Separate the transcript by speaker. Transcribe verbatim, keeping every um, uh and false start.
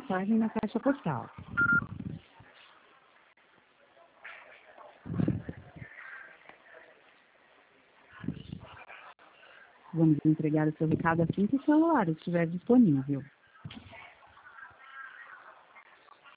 Speaker 1: mensagem na caixa postal. Vamos entregar o seu recado assim que o celular estiver disponível.